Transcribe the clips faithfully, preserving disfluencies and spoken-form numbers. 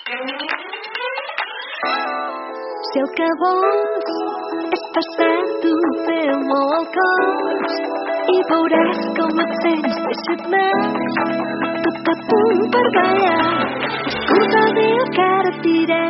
Si el que vols és passar-t'ho bé molt al cos i veuràs com et sents deixa't més tot a punt per ballar. Escolta el dia que ara et diré.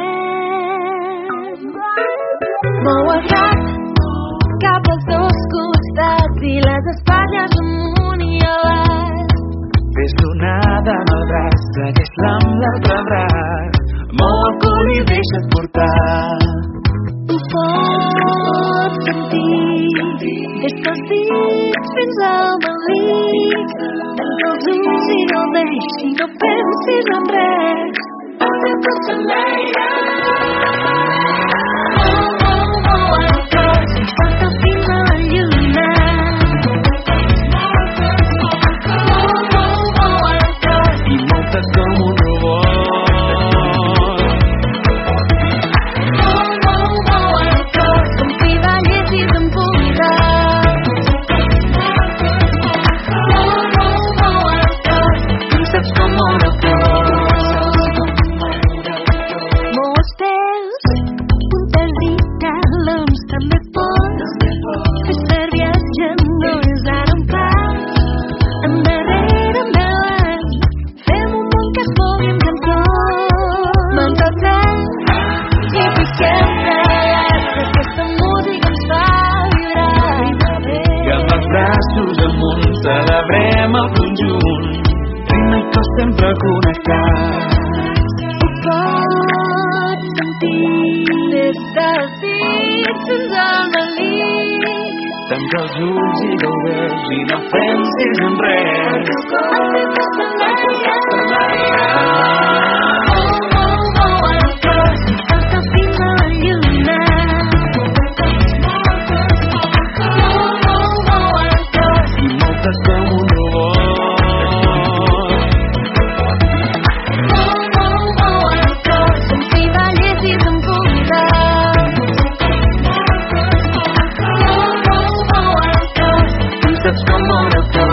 Mou el cap cap als dos costats i les espatlles amunt i avall. Fes onada amb el braç, segueix-la amb l'altre braç. Mou el cul i deixa't portar. Ho pots sentir des dels dits fins al melic. Tanca els ulls i gaudeix i no pensis en res. El teu cos s'enlaira. Mou, mou, mou el cos i salta fins a la lluna. Mou, mou, mou el cos I mou-te com un robot. Celebrem el conjunt, ritme i cos sempre connectats. Ho pots sentir des dels dits fins al melic. Tanca els ulls i gaudeix i no pensis en res. El teu cos s'enlaira. Mou, mou, mou el cos i salta fins a la lluna. Mou, mou, mou el cos I mou-te com un robot. Mou, mou, mou el cos com si ballessis en punta. Mou, mou, mou el cos Tu saps com moure el cos.